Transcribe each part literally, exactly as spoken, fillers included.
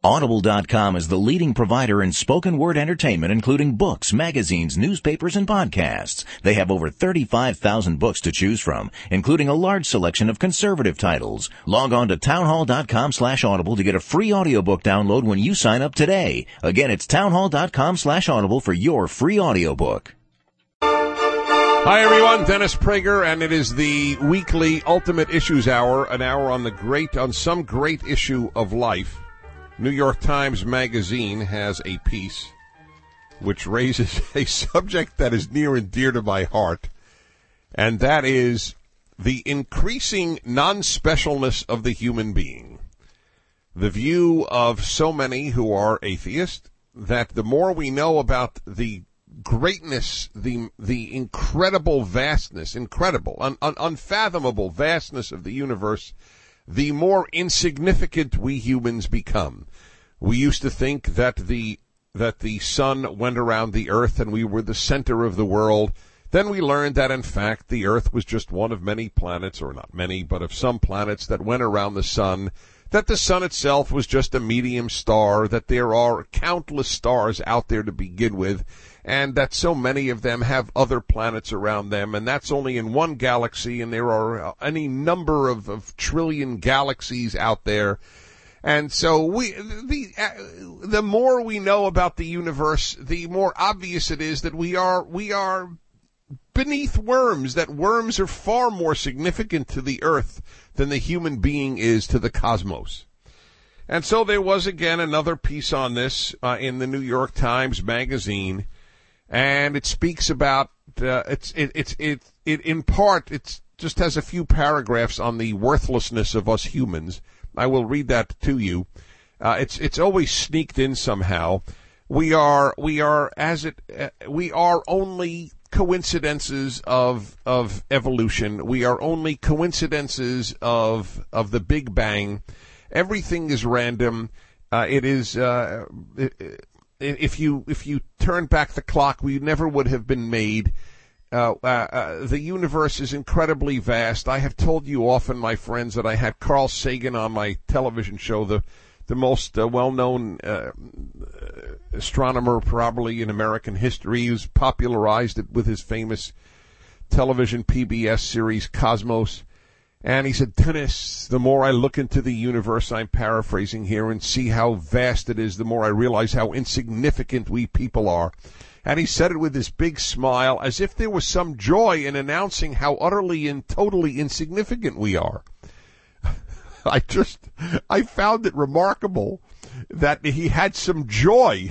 Audible dot com is the leading provider in spoken word entertainment, including books, magazines, newspapers, and podcasts. They have over thirty-five thousand books to choose from, including a large selection of conservative titles. Log on to townhall dot com slash audible to get a free audiobook download when you sign up today. Again, it's townhall dot com slash audible for your free audiobook. Hi, everyone. Dennis Prager, and it is the weekly Ultimate Issues Hour, an hour on the great, on some great issue of life. New York Times Magazine has a piece which raises a subject that is near and dear to my heart, and that is the increasing non-specialness of the human being. The view of so many who are atheists that the more we know about the greatness, the the incredible vastness, incredible, un, un, unfathomable vastness of the universe, the more insignificant we humans become. We used to think that the that the sun went around the earth and we were the center of the world. Then we learned that, in fact, the earth was just one of many planets, or not many, but of some planets that went around the sun, that the sun itself was just a medium star, that there are countless stars out there to begin with, and that so many of them have other planets around them, and that's only in one galaxy, and there are any number of, of trillion galaxies out there. And so we, the, uh, the more we know about the universe, the more obvious it is that we are, we are beneath worms, that worms are far more significant to the earth than the human being is to the cosmos. And so there was again another piece on this uh, in the New York Times Magazine. And it speaks about, uh, it's, it, it's, it, it, in part, it just has a few paragraphs on the worthlessness of us humans. I will read that to you. Uh, it's, it's always sneaked in somehow. We are, we are, as it, uh, we are only coincidences of, of evolution. We are only coincidences of, of the Big Bang. Everything is random. Uh, it is, uh, it, If you if you turn back the clock, we never would have been made. Uh, uh, uh, the universe is incredibly vast. I have told you often, my friends, that I had Carl Sagan on my television show, the the most uh, well-known uh, astronomer probably in American history, who's popularized it with his famous television P B S series Cosmos. And he said, Dennis, the more I look into the universe, I'm paraphrasing here, and see how vast it is, the more I realize how insignificant we people are. And he said it with this big smile, as if there was some joy in announcing how utterly and totally insignificant we are. I just, I found it remarkable that he had some joy.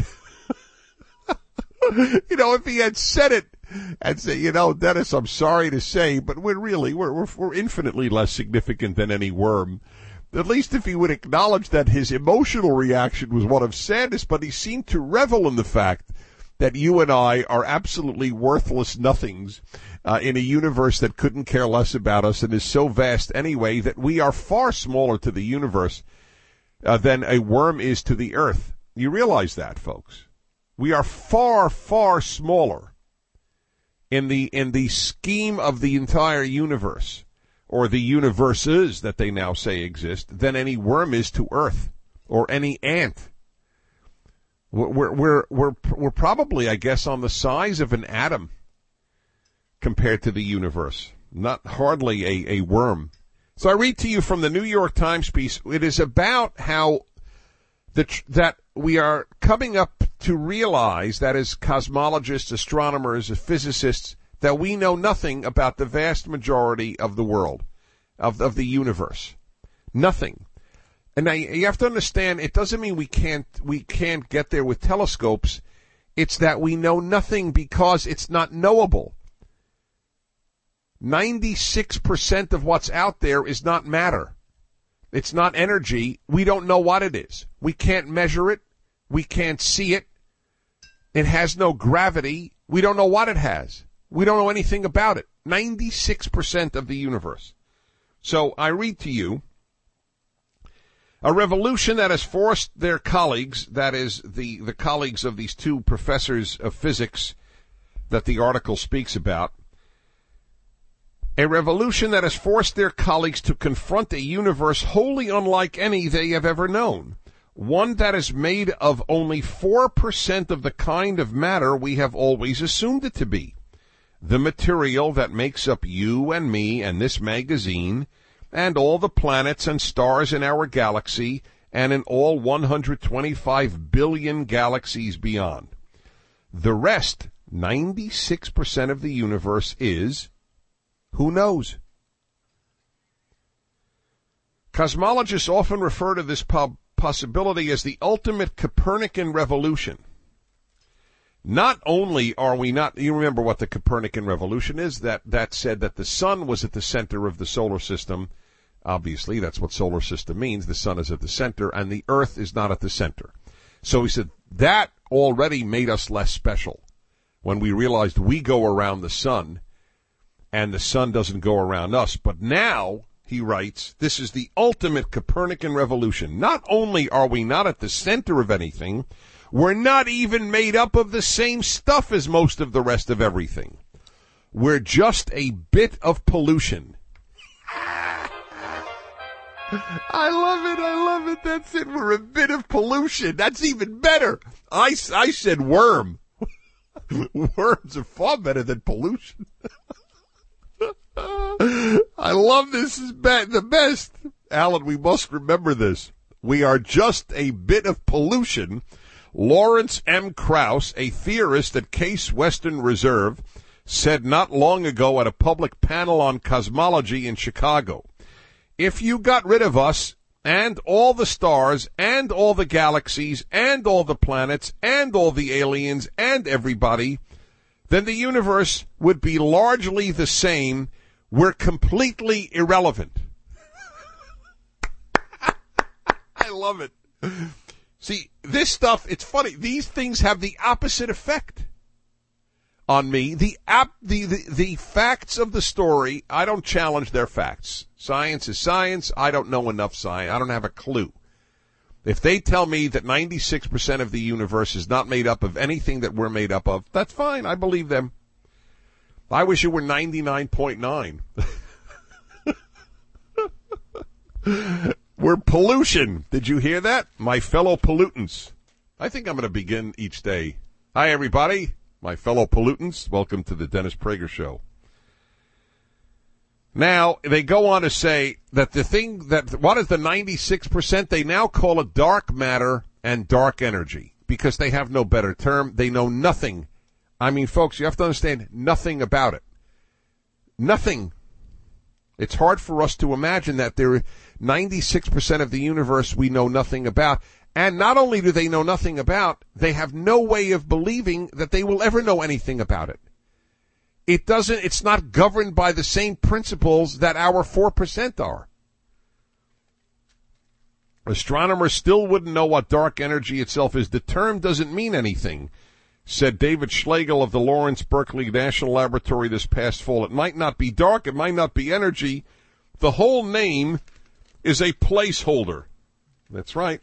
You know, if he had said it, and say, you know, Dennis, I'm sorry to say, but we're really, we're, we're, we're infinitely less significant than any worm. At least if he would acknowledge that his emotional reaction was one of sadness, but he seemed to revel in the fact that you and I are absolutely worthless nothings uh, in a universe that couldn't care less about us and is so vast anyway that we are far smaller to the universe uh, than a worm is to the earth. You realize that, folks? We are far, far smaller in the in the scheme of the entire universe, or the universes that they now say exist, than any worm is to Earth, or any ant. We're we're we're we're probably, I guess, on the size of an atom compared to the universe. Not hardly a, a worm. So I read to you from the New York Times piece. It is about how the that we are coming up to realize, that as cosmologists, astronomers, physicists, that we know nothing about the vast majority of the world, of, of the universe. Nothing. And now you have to understand, it doesn't mean we can't, we can't get there with telescopes. It's that we know nothing because it's not knowable. ninety-six percent of what's out there is not matter. It's not energy. We don't know what it is. We can't measure it. We can't see it. It has no gravity. We don't know what it has. We don't know anything about it. ninety-six percent of the universe. So I read to you, a revolution that has forced their colleagues, that is, the, the colleagues of these two professors of physics that the article speaks about, a revolution that has forced their colleagues to confront a universe wholly unlike any they have ever known. one that is made of only four percent of the kind of matter we have always assumed it to be. The material that makes up you and me and this magazine and all the planets and stars in our galaxy and in all one hundred twenty-five billion galaxies beyond. The rest, ninety-six percent of the universe, is, who knows? Cosmologists often refer to this po- possibility as the ultimate Copernican revolution. Not only are we not, you remember what the Copernican revolution is, that, that said that the sun was at the center of the solar system. Obviously, that's what solar system means. The sun is at the center and the earth is not at the center. So he said that already made us less special when we realized we go around the sun and the sun doesn't go around us. But now, he writes, this is the ultimate Copernican revolution. Not only are we not at the center of anything, we're not even made up of the same stuff as most of the rest of everything. We're just a bit of pollution. I love it, I love it, that's it, we're a bit of pollution. That's even better. I, I said worm. Worms are far better than pollution. I love this. This is be- the best. Alan, we must remember this. We are just a bit of pollution. Lawrence M. Krauss, a theorist at Case Western Reserve, said not long ago at a public panel on cosmology in Chicago, if you got rid of us and all the stars and all the galaxies and all the planets and all the aliens and everybody, then the universe would be largely the same. We're completely irrelevant. I love it. See, this stuff, it's funny. These things have the opposite effect on me. The, ap- the, the, the facts of the story, I don't challenge their facts. Science is science. I don't know enough science. I don't have a clue. If they tell me that ninety-six percent of the universe is not made up of anything that we're made up of, that's fine. I believe them. I wish it were ninety-nine point nine. We're pollution. Did you hear that? My fellow pollutants. I think I'm going to begin each day. Hi, everybody. My fellow pollutants. Welcome to the Dennis Prager Show. Now, they go on to say that the thing that, what is the ninety-six percent? They now call it dark matter and dark energy because they have no better term. They know nothing. I mean, folks, you have to understand nothing about it. Nothing. It's hard for us to imagine that there are ninety-six percent of the universe we know nothing about. And not only do they know nothing about, they have no way of believing that they will ever know anything about it. It doesn't, it's not governed by the same principles that our four percent are. Astronomers still wouldn't know what dark energy itself is. The term doesn't mean anything, said David Schlegel of the Lawrence Berkeley National Laboratory this past fall. It might not be dark, it might not be energy. The whole name is a placeholder. That's right.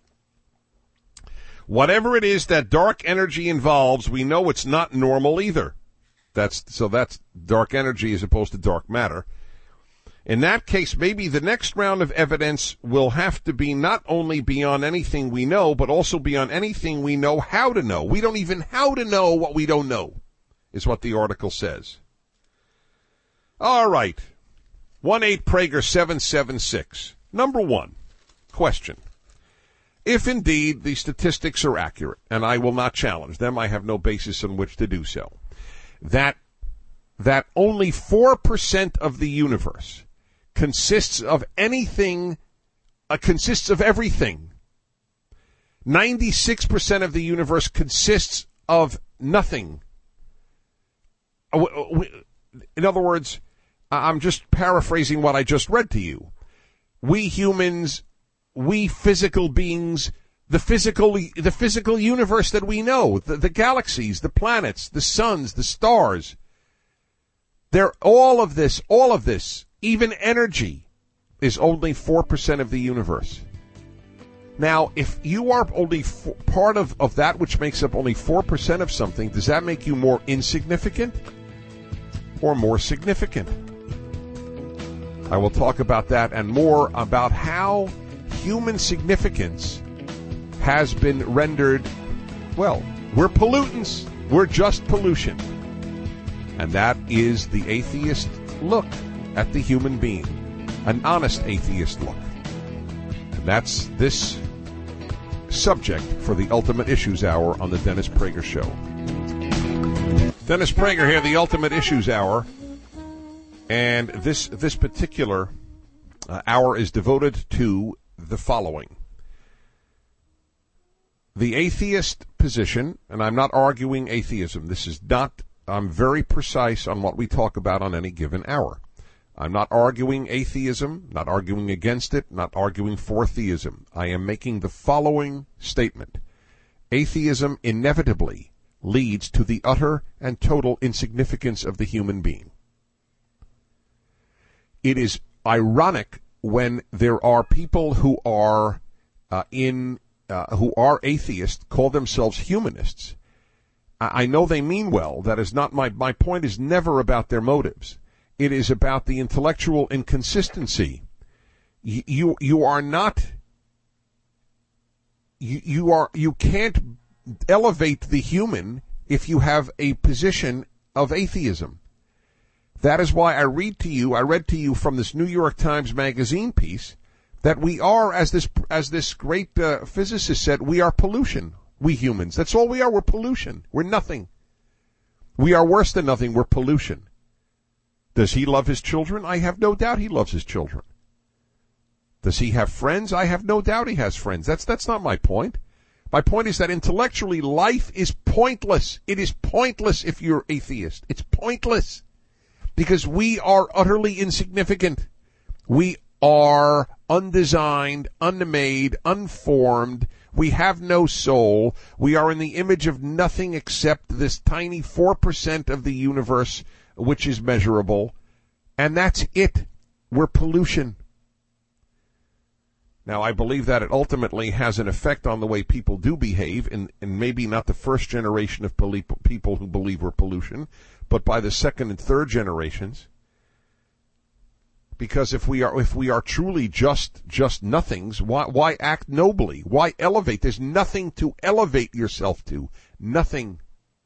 Whatever it is that dark energy involves, we know it's not normal either. That's so that's dark energy as opposed to dark matter. In that case, maybe the next round of evidence will have to be not only beyond anything we know, but also beyond anything we know how to know. We don't even how to know what we don't know, is what the article says. All right. one eight Prager seven seven six. Number one, question. If indeed the statistics are accurate, and I will not challenge them, I have no basis on which to do so, that that only four percent of the universe consists of anything, uh, consists of everything. ninety-six percent of the universe consists of nothing. In other words, I'm just paraphrasing what I just read to you. We humans, we physical beings, the physical the physical universe that we know, the, the galaxies, the planets, the suns, the stars, they're all of this, all of this, even energy, is only four percent of the universe. Now, if you are only four, part of, of that which makes up only four percent of something, does that make you more insignificant or more significant? I will talk about that and more about how human significance has been rendered, well, we're pollutants. We're just pollution. And that is the atheist look at the human being. An honest atheist look. And that's this subject for the Ultimate Issues Hour on the Dennis Prager Show. Dennis Prager here, the Ultimate Issues Hour. And this this particular uh, hour is devoted to the following. The atheist position, and I'm not arguing atheism. This is not, I'm very precise on what we talk about on any given hour. I'm not arguing atheism, not arguing against it, not arguing for theism. I am making the following statement. Atheism inevitably leads to the utter and total insignificance of the human being. It is ironic when there are people who are uh, in uh, who are atheists, call themselves humanists. I, I know they mean well. That is not my my point. Is never about their motives. It is about the intellectual inconsistency. You you, you are not. You, you are you can't elevate the human if you have a position of atheism. That is why I read to you, I read to you from this New York Times Magazine piece that we are, as this as this great uh, physicist said, we are pollution, we humans. That's all we are, we're pollution. We're nothing. We are worse than nothing, we're pollution. Does he love his children? I have no doubt he loves his children. Does he have friends? I have no doubt he has friends. That's that's not my point. My point is that intellectually life is pointless. It is pointless if you're atheist. It's pointless. Because we are utterly insignificant. We are undesigned, unmade, unformed. We have no soul. We are in the image of nothing except this tiny four percent of the universe, which is measurable. And that's it. We're pollution. Now, I believe that it ultimately has an effect on the way people do behave, and, and maybe not the first generation of people who believe we're pollution, but by the second and third generations. Because if we are if we are truly just just nothings, why why act nobly? Why elevate? There's nothing to elevate yourself to. Nothing.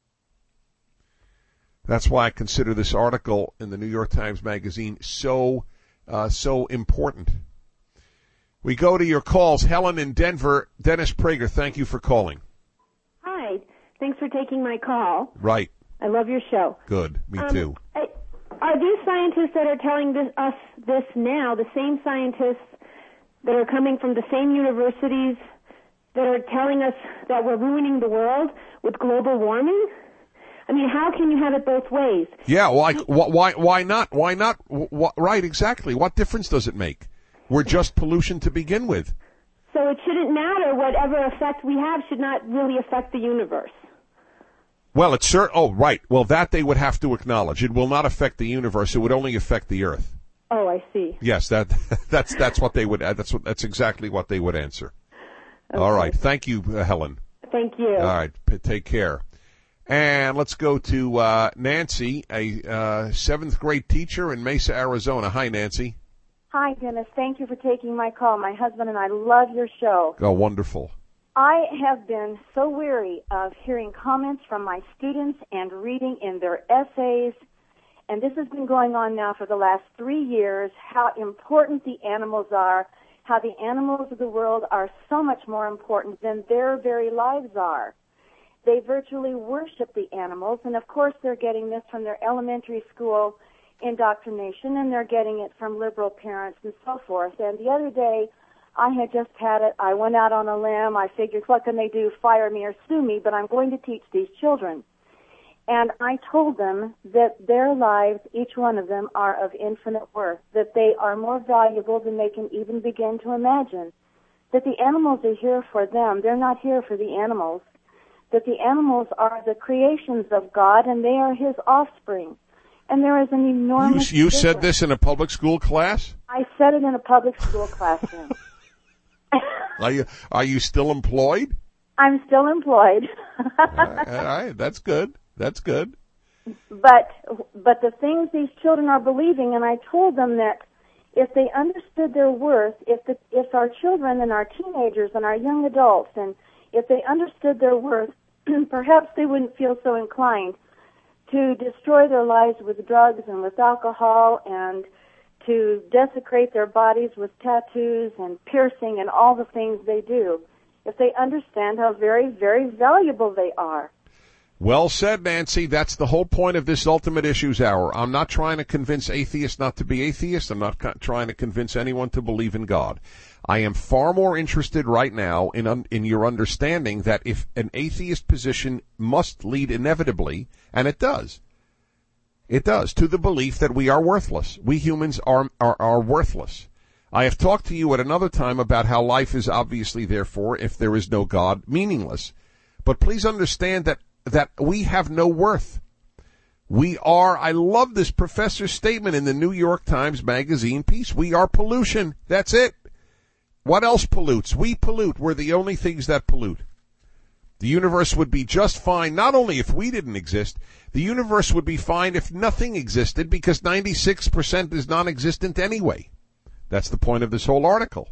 That's why I consider this article in the New York Times Magazine so uh, so important. We go to your calls. Helen in Denver. Dennis Prager, thank you for calling. Hi. Thanks for taking my call. Right. I love your show. Good. Me um, too. I, are these scientists that are telling this, us this now the same scientists that are coming from the same universities that are telling us that we're ruining the world with global warming? I mean, how can you have it both ways? Yeah, like, why, why not? Why not? Wh- right, exactly. What difference does it make? We're just pollution to begin with. So it shouldn't matter. Whatever effect we have should not really affect the universe. Well, it's certain. Oh, right. Well, that they would have to acknowledge. It will not affect the universe. It would only affect the Earth. Oh, I see. Yes, that that's that's what they would. That's what, that's exactly what they would answer. Okay. All right. Thank you, uh, Helen. Thank you. All right. P- take care. And let's go to uh, Nancy, a uh, seventh grade teacher in Mesa, Arizona. Hi, Nancy. Hi, Dennis. Thank you for taking my call. My husband and I love your show. Oh, wonderful. I have been so weary of hearing comments from my students and reading in their essays, and this has been going on now for the last three years, how important the animals are, how the animals of the world are so much more important than their very lives are. They virtually worship the animals, and of course they're getting this from their elementary school indoctrination, and they're getting it from liberal parents and so forth. And the other day, I had just had it. I went out on a limb. I figured, what can they do, fire me or sue me? But I'm going to teach these children. And I told them that their lives, each one of them, are of infinite worth, that they are more valuable than they can even begin to imagine, that the animals are here for them. They're not here for the animals, that the animals are the creations of God, and they are His offspring. And there is an enormous You, you difference. said this in a public school class? I said it in a public school classroom. Are you are you still employed? I'm still employed. all, right, all right, that's good. That's good. But but the things these children are believing, and I told them that if they understood their worth, if the, if our children and our teenagers and our young adults and If they understood their worth, perhaps they wouldn't feel so inclined to destroy their lives with drugs and with alcohol and to desecrate their bodies with tattoos and piercing and all the things they do. If they understand how very, very valuable they are. Well said, Nancy. That's the whole point of this Ultimate Issues Hour. I'm not trying to convince atheists not to be atheists. I'm not co- trying to convince anyone to believe in God. I am far more interested right now in un- in your understanding that if an atheist position must lead inevitably, and it does, it does, to the belief that we are worthless. We humans are are, are worthless. I have talked to you at another time about how life is obviously, therefore, if there is no God, meaningless. But please understand that that we have no worth. We are, I love this professor's statement in the New York Times Magazine piece, we are pollution. That's it. What else pollutes? We pollute. We're the only things that pollute. The universe would be just fine, not only if we didn't exist, the universe would be fine if nothing existed, because ninety-six percent is non-existent anyway. That's the point of this whole article.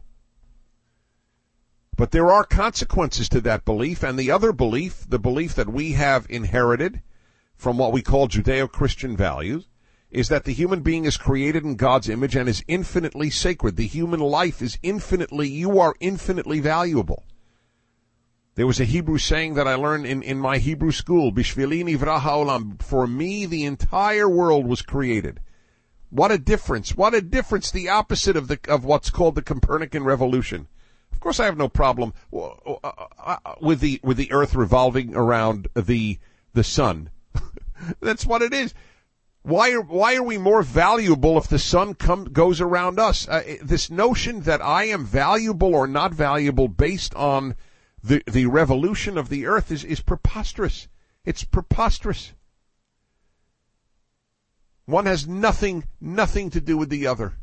But there are consequences to that belief, and the other belief, the belief that we have inherited from what we call Judeo-Christian values, is that the human being is created in God's image and is infinitely sacred. The human life is infinitely, you are infinitely valuable. There was a Hebrew saying that I learned in, in my Hebrew school, Bishvili nivra ha'olam, for me the entire world was created. What a difference, what a difference, the opposite of the of what's called the Copernican revolution. Of course, I have no problem with the with the Earth revolving around the the sun. That's what it is. Why are why are we more valuable if the sun come, goes around us? Uh, this notion that I am valuable or not valuable based on the the revolution of the Earth is is preposterous. It's preposterous. One has nothing nothing to do with the other.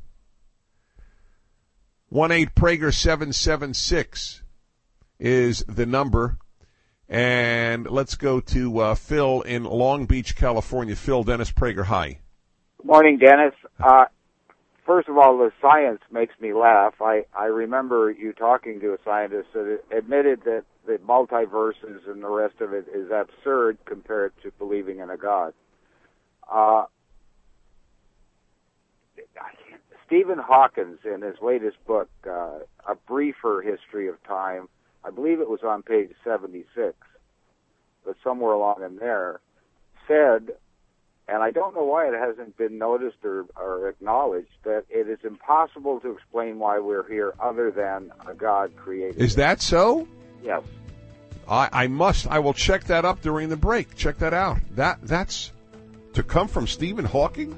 one eight Prager seven seven six is the number. And let's go to uh, Phil in Long Beach, California. Phil, Dennis Prager, hi. Good morning, Dennis. Uh, first of all, the science makes me laugh. I, I remember you talking to a scientist that admitted that the multiverses and the rest of it is absurd compared to believing in a God. Uh, Stephen Hawking, in his latest book, uh, A Briefer History of Time, I believe it was on page seventy-six, but somewhere along in there, said, and I don't know why it hasn't been noticed or, or acknowledged, that it is impossible to explain why we're here other than a God created. Is that so? Yes. I, I must. I will check that up during the break. Check that out. That That's to come from Stephen Hawking?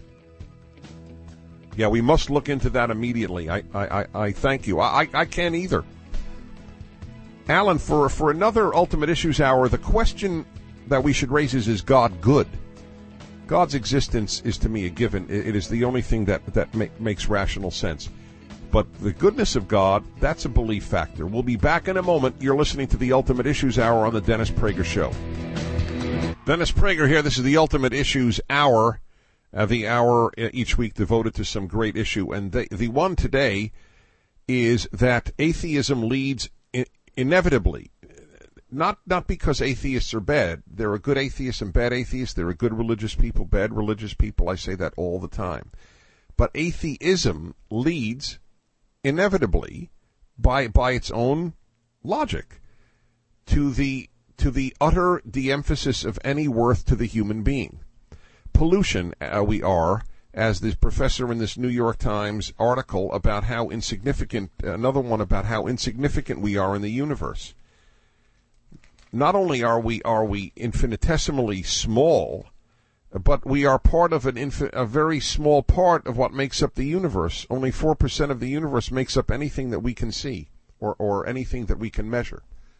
Yeah, we must look into that immediately. I, I, I, I thank you. I, I can't either. Alan, for for another Ultimate Issues Hour, the question that we should raise is, is God good? God's existence is, to me, a given. It, it is the only thing that, that ma- makes rational sense. But the goodness of God, that's a belief factor. We'll be back in a moment. You're listening to the Ultimate Issues Hour on the Dennis Prager Show. Dennis Prager here. This is the Ultimate Issues Hour. Uh, the hour each week devoted to some great issue. And the, the one today is that atheism leads in, inevitably, not not because atheists are bad. There are good atheists and bad atheists. There are good religious people, bad religious people. I say that all the time. But atheism leads inevitably, by by its own logic, to the to the utter de-emphasis of any worth to the human being. Pollution, uh, we are, as the professor in this New York Times article about how insignificant, another one about how insignificant we are in the universe. Not only are we are we infinitesimally small, but we are part of an infi- a very small part of what makes up the universe. Only four percent of the universe makes up anything that we can see or, or anything that we can measure.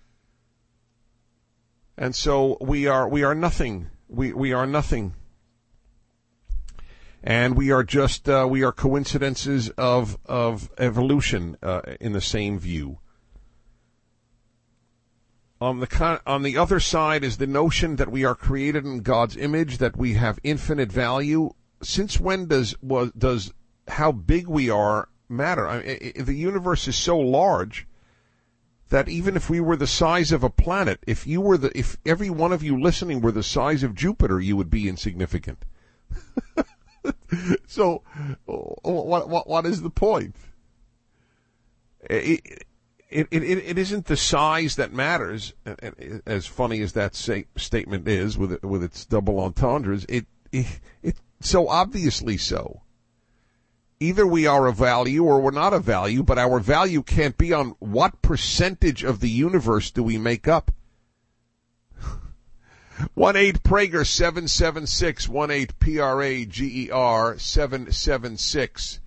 And so we are we are nothing. We we are nothing. And we are just, uh, we are coincidences of, of evolution, uh, in the same view. On the con- on the other side is the notion that we are created in God's image, that we have infinite value. Since when does, was, does how big we are matter? I mean, it, it, the universe is so large that even if we were the size of a planet, if you were the, if every one of you listening were the size of Jupiter, you would be insignificant. So, what, what, what is the point? It, it, it, it isn't the size that matters, as funny as that say, statement is with, with its double entendres. It, it, it, so obviously so. Either we are of value or we're not of value, but our value can't be on what percentage of the universe do we make up. one eight Prager seven seven six, one eight P R A G E R seven seven six.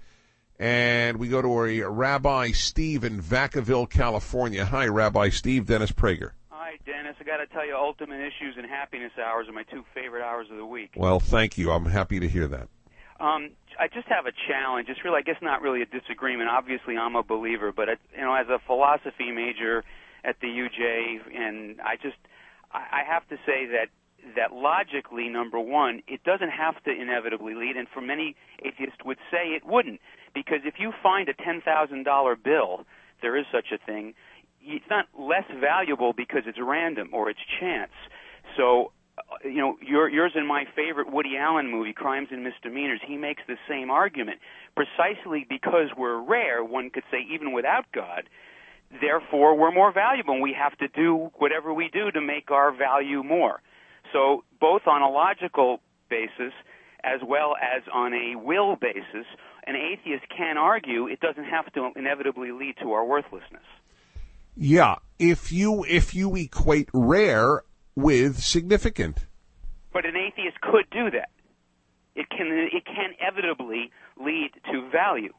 And we go to a Rabbi Steve in Vacaville, California. Hi, Rabbi Steve. Dennis Prager. Hi, Dennis. I got to tell you, Ultimate Issues and Happiness Hours are my two favorite hours of the week. Well, thank you. I'm happy to hear that. Um, I just have a challenge. It's really, I guess, not really a disagreement. Obviously, I'm a believer, but it, you know, as a philosophy major at the U J, and I just, I, I have to say that that logically, number one, it doesn't have to inevitably lead, and for many atheists would say it wouldn't, because if you find a ten thousand dollar bill, there is such a thing, it's not less valuable because it's random or it's chance. So, you know, your, yours and my favorite Woody Allen movie, Crimes and Misdemeanors, he makes the same argument. Precisely because we're rare, one could say, even without God, therefore we're more valuable, and we have to do whatever we do to make our value more. So both on a logical basis as well as on a will basis, an atheist can argue it doesn't have to inevitably lead to our worthlessness. Yeah, if you if you equate rare with significant. But an atheist could do that. It can it can inevitably lead to value.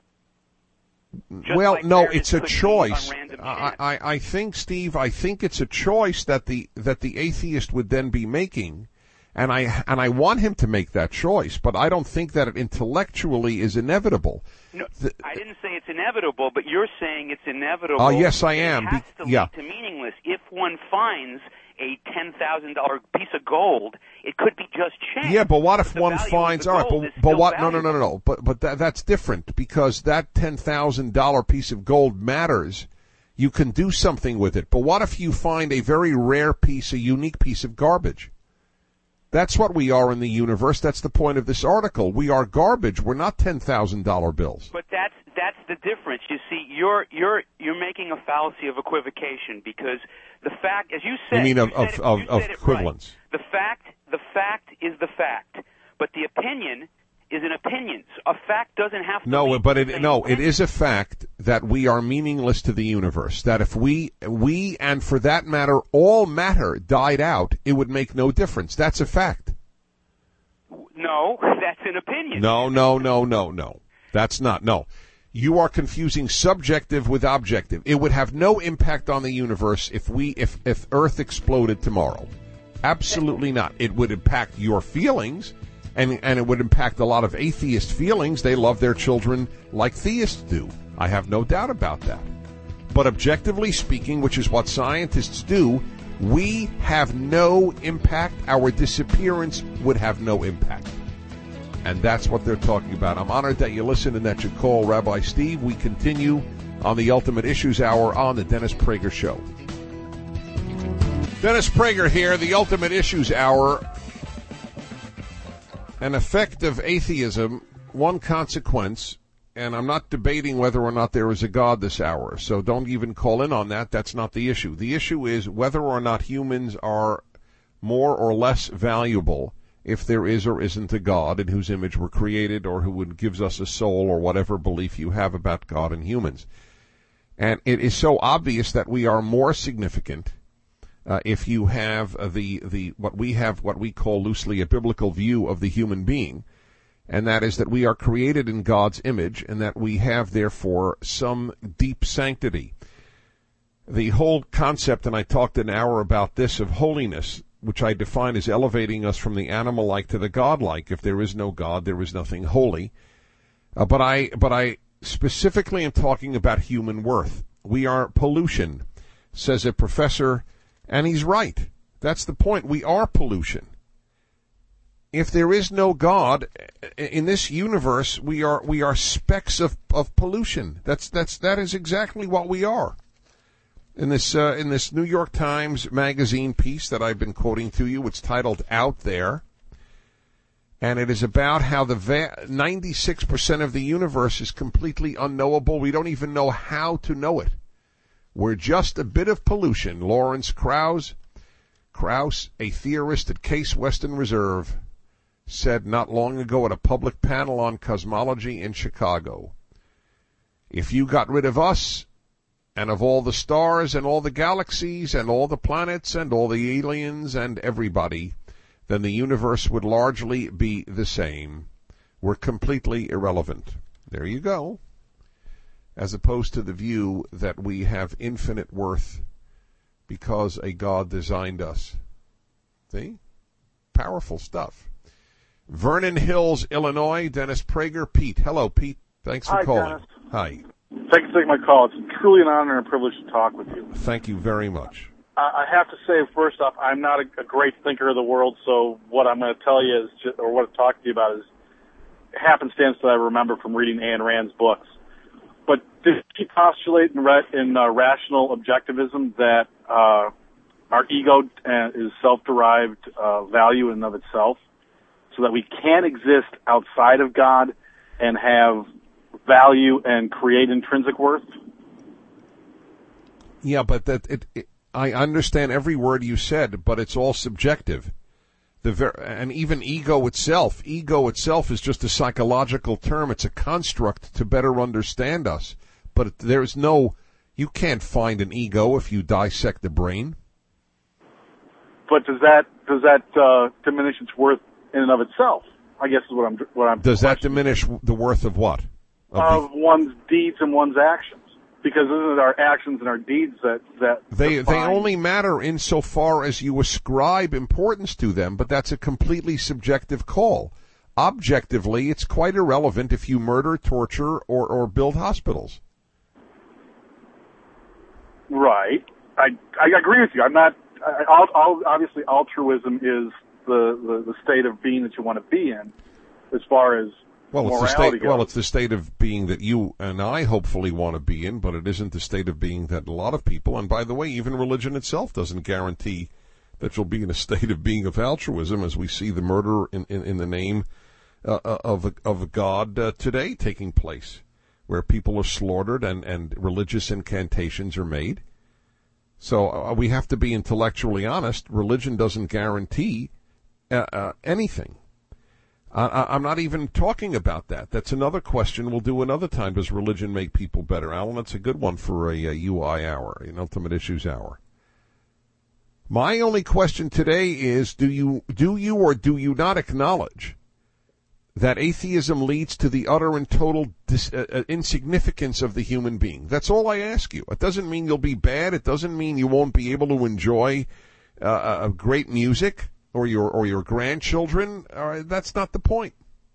Just well, like no, it's a could choice. be on random I, chance. I, I think, Steve, I think it's a choice that the that the atheist would then be making, and I and I want him to make that choice, but I don't think that it intellectually is inevitable. No, the, I didn't say it's inevitable, but you're saying it's inevitable. Oh, yes, I am. It has Be- to yeah. lead to meaningless. If one finds a ten thousand dollar piece of gold, it could be just chance. Yeah, but what if but one finds all right? But, but what? No, no, no, no, no. But but that, that's different, because that ten thousand dollar piece of gold matters. You can do something with it. But what if you find a very rare piece, a unique piece of garbage? That's what we are in the universe. That's the point of this article. We are garbage. We're not ten thousand dollar bills. But that's that's the difference. You see, you're you're you're making a fallacy of equivocation, because the fact, as you said, You mean of you of, said it, of, you of said it equivalence? Right. The fact, the fact is the fact, but the opinion is an opinion. A fact doesn't have to. No, lead but to it the same no, opinion. it is a fact that we are meaningless to the universe. That if we we and for that matter all matter died out, it would make no difference. That's a fact. No, that's an opinion. No, no, no, no, no. That's not. No. You are confusing subjective with objective. It would have no impact on the universe if we if if Earth exploded tomorrow. Absolutely not. It would impact your feelings, and and it would impact a lot of atheist feelings. They love their children like theists do. I have no doubt about that. But objectively speaking, which is what scientists do, we have no impact. Our disappearance would have no impact. And that's what they're talking about. I'm honored that you listened and that you call Rabbi Steve. We continue on the Ultimate Issues Hour on the Dennis Prager Show. Dennis Prager here, the Ultimate Issues Hour. An effect of atheism, one consequence, and I'm not debating whether or not there is a God this hour, so don't even call in on that. That's not the issue. The issue is whether or not humans are more or less valuable if there is or isn't a God in whose image we're created, or who gives us a soul, or whatever belief you have about God and humans. And it is so obvious that we are more significant uh, if you have uh, the the what we have, what we call loosely a biblical view of the human being, and that is that we are created in God's image, and that we have therefore some deep sanctity. The whole concept, and I talked an hour about this, of holiness, which I define as elevating us from the animal-like to the God-like. If there is no God, there is nothing holy. Uh, but I, but I specifically am talking about human worth. We are pollution, says a professor, and he's right. That's the point. We are pollution. If there is no God in this universe, we are we are specks of, of pollution. That's that's that is exactly what we are. In this uh, in this New York Times Magazine piece that I've been quoting to you, it's titled Out There, and it is about how the va- ninety-six percent of the universe is completely unknowable. We don't even know how to know it. We're just a bit of pollution. Lawrence Krauss, Krauss, a theorist at Case Western Reserve, said not long ago at a public panel on cosmology in Chicago. If you got rid of us, and of all the stars and all the galaxies and all the planets and all the aliens and everybody, then the universe would largely be the same. We're completely irrelevant. There you go. As opposed to the view that we have infinite worth because a God designed us. See? Powerful stuff. Vernon Hills, Illinois. Dennis Prager. Pete. Hello, Pete. Thanks for Hi, calling. Dennis. Hi. Thanks for taking my call. It's truly an honor and a privilege to talk with you. Thank you very much. I have to say, first off, I'm not a, a great thinker of the world, so what I'm going to tell you is, just, or what I'm talking to you about is happenstance that I remember from reading Ayn Rand's books. But did she postulate in, ra- in uh, rational objectivism that uh, our ego uh, is self-derived uh, value in and of itself, so that we can't exist outside of God and have value and create intrinsic worth? Yeah, but that it, it, I understand every word you said, but it's all subjective. The ver- and even ego itself, ego itself is just a psychological term. It's a construct to better understand us. But there's no, you can't find an ego if you dissect the brain. But does that does that uh, diminish its worth in and of itself? I guess is what I'm what I'm. Does that diminish the worth of what? Of, of the, one's deeds and one's actions, because isn't it our actions and our deeds that that they define? they only matter insofar as you ascribe importance to them, but that's a completely subjective call. Objectively, it's quite irrelevant if you murder, torture, or or build hospitals. Right, I I agree with you. I'm not. I, I'll, I'll, obviously, altruism is the, the the state of being that you want to be in, as far as Well, it's the morality state. goes. Well, it's the state of being that you and I hopefully want to be in, but it isn't the state of being that a lot of people. And by the way, even religion itself doesn't guarantee that you'll be in a state of being of altruism, as we see the murder in in, in the name uh, of a, of a God uh, today taking place, where people are slaughtered and and religious incantations are made. So uh, we have to be intellectually honest. Religion doesn't guarantee uh, uh, anything. I, I'm not even talking about that. That's another question we'll do another time. Does religion make people better? Alan, that's a good one for a, a U I hour, an Ultimate Issues hour. My only question today is, do you do you or do you not acknowledge that atheism leads to the utter and total dis, uh, insignificance of the human being? That's all I ask you. It doesn't mean you'll be bad. It doesn't mean you won't be able to enjoy uh, a great music. Or your or your grandchildren. All right, that's not the point.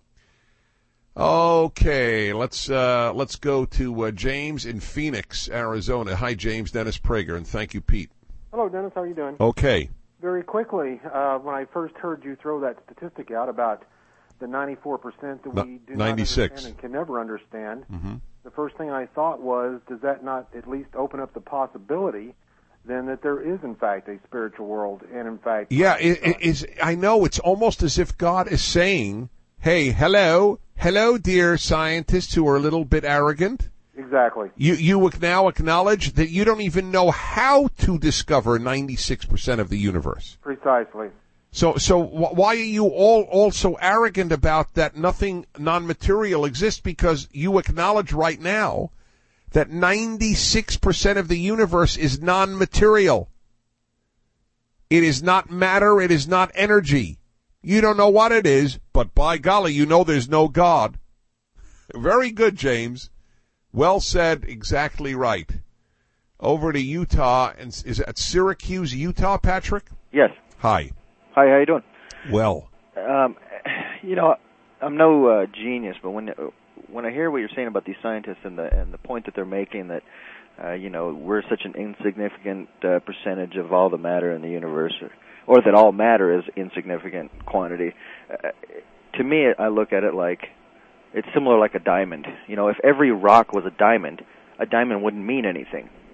Okay, let's uh, let's go to uh, James in Phoenix, Arizona. Hi, James. Dennis Prager, and thank you, Pete. Hello, Dennis. How are you doing? Okay. Very quickly, uh, when I first heard you throw that statistic out about the ninety-four percent that we do ninety-six. not understand and can never understand, Mm-hmm. the first thing I thought was, does that not at least open up the possibility then that there is, in fact, a spiritual world, and in fact... Yeah, it, it is. I know, it's almost as if God is saying, hey, hello, hello, dear scientists who are a little bit arrogant. Exactly. You you now acknowledge that you don't even know how to discover ninety-six percent of the universe. Precisely. So so why are you all, all so arrogant about that nothing non-material exists? Because you acknowledge right now that ninety-six percent of the universe is non-material. It is not matter. It is not energy. You don't know what it is, but by golly, you know there's no God. Very good, James. Well said. Exactly right. Over to Utah. And is it Syracuse, Utah, Patrick? Yes. Hi. Hi, how you doing? Well. Um, you know, I'm no uh, genius, but when... When I hear what you're saying about these scientists and the and the point that they're making that uh, you know we're such an insignificant uh, percentage of all the matter in the universe, or, or that all matter is insignificant quantity, uh, to me I look at it like it's similar like a diamond. You know, if every rock was a diamond, a diamond wouldn't mean anything.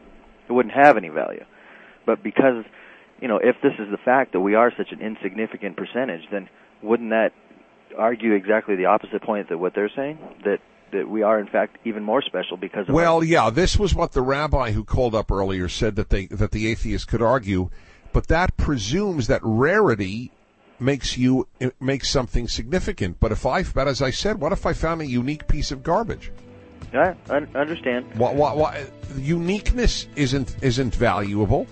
it wouldn't have any value. But because, you know, if this is the fact that we are such an insignificant percentage, then wouldn't that argue exactly the opposite point that what they're saying? That that we are, in fact, even more special because of Well, our- yeah, this was what the rabbi who called up earlier said that they that the atheists could argue, but that presumes that rarity makes you makes something significant. But if I, but as I said, what if I found a unique piece of garbage? Yeah, I understand. What, what, what, uniqueness isn't isn't valuable,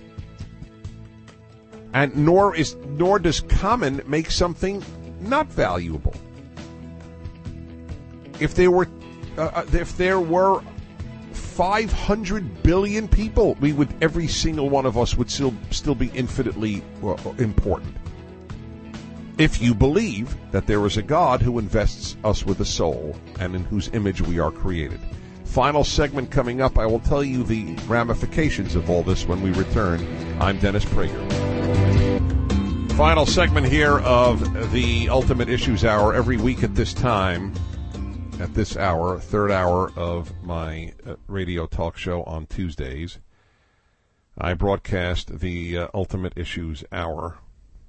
and nor is nor does common make something not valuable. If there were uh, if there were five hundred billion people, we would every single one of us would still still be infinitely well, important. If you believe that there is a God who invests us with a soul and in whose image we are created. Final segment coming up. I will tell you the ramifications of all this when we return. I'm Dennis Prager. Final segment here of the Ultimate Issues Hour every week at this time. At this hour, third hour of my uh, radio talk show on Tuesdays, I broadcast the uh, Ultimate Issues Hour.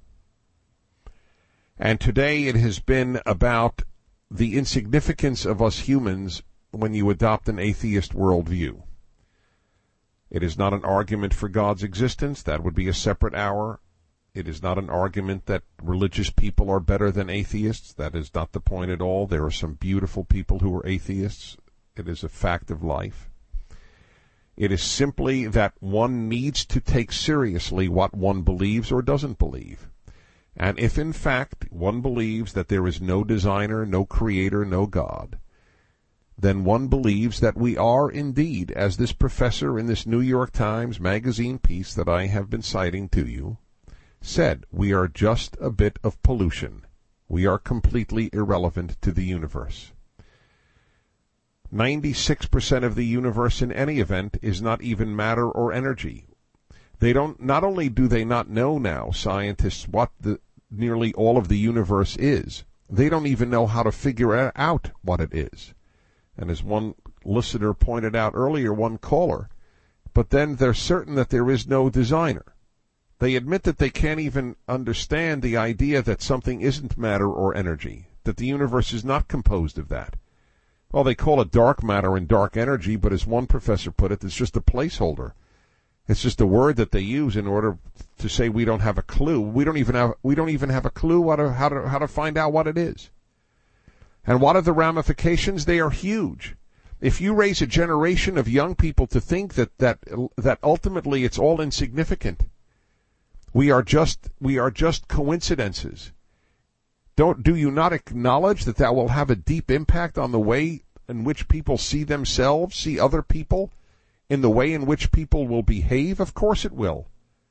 And today it has been about the insignificance of us humans when you adopt an atheist worldview. It is not an argument for God's existence. That would be a separate hour. It is not an argument that religious people are better than atheists. That is not the point at all. There are some beautiful people who are atheists. It is a fact of life. It is simply that one needs to take seriously what one believes or doesn't believe. And if in fact one believes that there is no designer, no creator, no God, then one believes that we are indeed, as this professor in this New York Times magazine piece that I have been citing to you said, we are just a bit of pollution. We are completely irrelevant to the universe. ninety-six percent of the universe in any event is not even matter or energy. They don't, not only do they not know now, scientists, what the, nearly all of the universe is, they don't even know how to figure out what it is. And as one listener pointed out earlier, one caller, but then they're certain that there is no designer. They admit that they can't even understand the idea that something isn't matter or energy, that the universe is not composed of that. Well, they call it dark matter and dark energy, but as one professor put it, it's just a placeholder. It's just a word that they use in order to say we don't have a clue. We don't even have we don't even have a clue how to how to how to find out what it is. And what are the ramifications? They are huge. If you raise a generation of young people to think that that that ultimately it's all insignificant, we are just we are just coincidences. Don't do you not acknowledge that that will have a deep impact on the way in which people see themselves, see other people? In the way in which people will behave? Of course it will.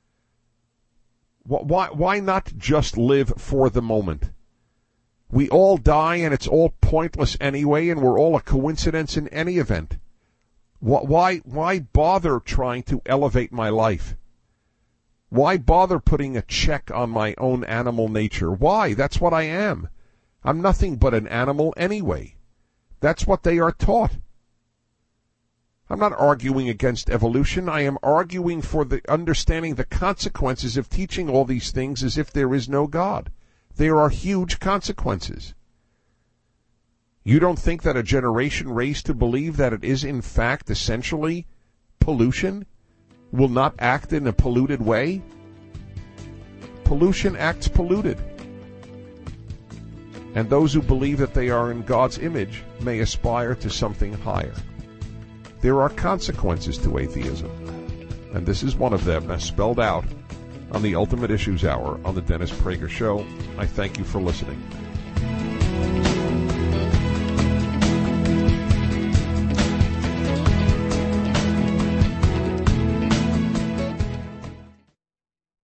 Why, why not just live for the moment? We all die and it's all pointless anyway, and we're all a coincidence in any event. Why, why bother trying to elevate my life? Why bother putting a check on my own animal nature? Why? That's what I am. I'm nothing but an animal anyway. That's what they are taught. I'm not arguing against evolution. I am arguing for the understanding the consequences of teaching all these things as if there is no God. There are huge consequences. You don't think that a generation raised to believe that it is in fact essentially pollution will not act in a polluted way? Pollution acts polluted. And those who believe that they are in God's image may aspire to something higher. There are consequences to atheism, and this is one of them, as spelled out on the Ultimate Issues Hour on the Dennis Prager Show. I thank you for listening.